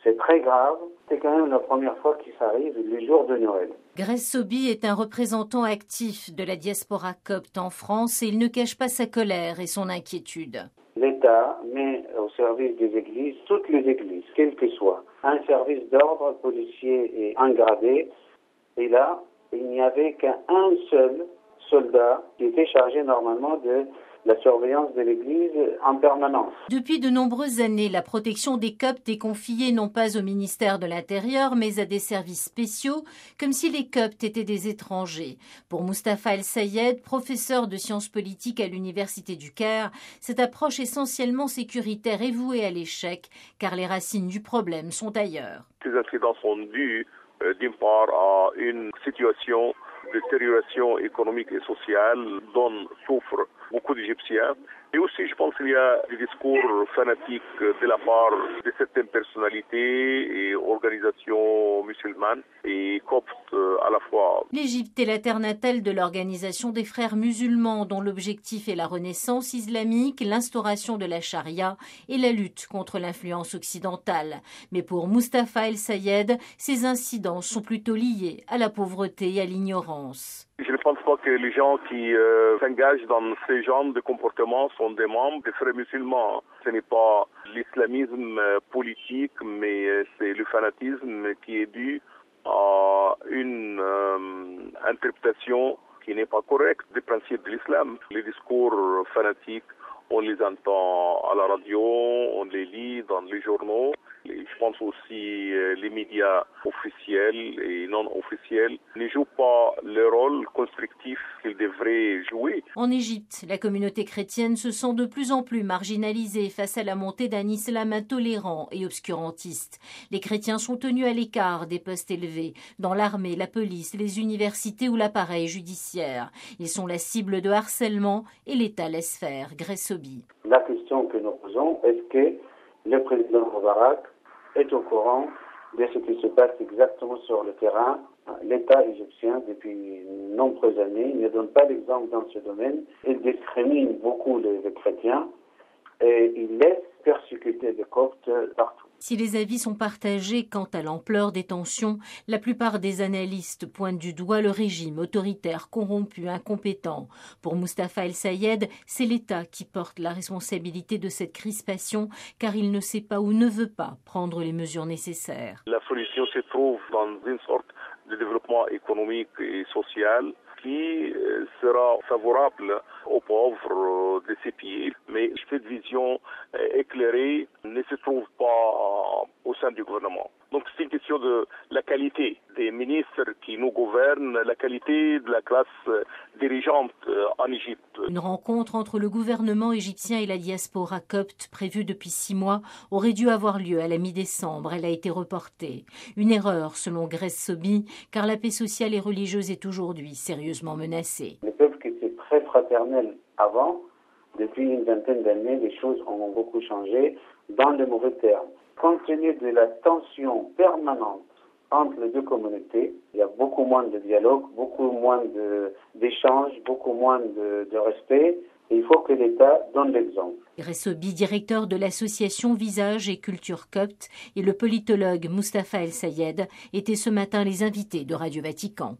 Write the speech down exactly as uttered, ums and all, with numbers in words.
C'est très grave. C'est quand même la première fois qu'il s'arrive le jour de Noël. Grace Sobhy est un représentant actif de la diaspora copte en France et il ne cache pas sa colère et son inquiétude. L'État met au service des églises, toutes les églises, quelles que soient, un service d'ordre policier et engradé. Et là, il n'y avait qu'un seul soldat qui était chargé normalement de la surveillance de l'église en permanence. Depuis de nombreuses années, la protection des Coptes est confiée non pas au ministère de l'Intérieur, mais à des services spéciaux, comme si les Coptes étaient des étrangers. Pour Mustapha El Sayed, professeur de sciences politiques à l'Université du Caire, cette approche essentiellement sécuritaire est vouée à l'échec, car les racines du problème sont ailleurs. Ces incidents sont dus, euh, d'une part, à une situation de détérioration économique et sociale dont souffrent beaucoup d'Égyptiens. Et aussi, je pense qu'il y a des discours fanatiques de la part de certaines personnalités et organisations musulmanes et coptes à la fois. L'Égypte est la terre natale de l'organisation des frères musulmans dont l'objectif est la renaissance islamique, l'instauration de la charia et la lutte contre l'influence occidentale. Mais pour Mustapha El Sayed, ces incidents sont plutôt liés à la pauvreté et à l'ignorance. Je ne pense pas que les gens qui euh, s'engagent dans ce genre de comportement sont des membres des frères musulmans. Ce n'est pas l'islamisme politique, mais c'est le fanatisme qui est dû à une euh, interprétation qui n'est pas correcte des principes de l'islam. Les discours fanatiques, on les entend à la radio, on les lit dans les journaux. Et je pense aussi euh, les médias officiels et non officiels ne jouent pas le rôle constructif qu'ils devraient jouer. En Égypte, la communauté chrétienne se sent de plus en plus marginalisée face à la montée d'un islam intolérant et obscurantiste. Les chrétiens sont tenus à l'écart des postes élevés, dans l'armée, la police, les universités ou l'appareil judiciaire. Ils sont la cible de harcèlement et l'État laisse faire. Grace Sobhy. La question que nous posons, est-ce que le président Moubarak est au courant de ce qui se passe exactement sur le terrain? L'État égyptien, depuis de nombreuses années, ne donne pas d'exemple dans ce domaine. Il discrimine beaucoup les, les chrétiens et il laisse persécuter les Coptes partout. Si les avis sont partagés quant à l'ampleur des tensions, la plupart des analystes pointent du doigt le régime autoritaire, corrompu, incompétent. Pour Mustapha El Sayed, c'est l'État qui porte la responsabilité de cette crispation, car il ne sait pas ou ne veut pas prendre les mesures nécessaires. La solution se trouve dans une sorte de développement économique et social qui sera favorable aux pauvres de ces pays. Mais cette vision éclairée ne se trouve pas au sein du gouvernement. Donc c'est une question de la qualité des ministres qui nous gouvernent, la qualité de la classe dirigeante en Égypte. Une rencontre entre le gouvernement égyptien et la diaspora copte, prévue depuis six mois, aurait dû avoir lieu à la mi-décembre. Elle a été reportée. Une erreur, selon Grace Sobhy, car la paix sociale et religieuse est aujourd'hui sérieusement menacée. Le peuple qui était très fraternel avant, depuis une vingtaine d'années, les choses ont beaucoup changé dans le mauvais terme. Compte tenu de la tension permanente entre les deux communautés, il y a beaucoup moins de dialogue, beaucoup moins de, d'échanges, beaucoup moins de, de respect. Et il faut que l'État donne l'exemple. Grace Sobhy, directeur de l'association Visage et Culture Copte, et le politologue Mustapha El Sayed étaient ce matin les invités de Radio Vatican.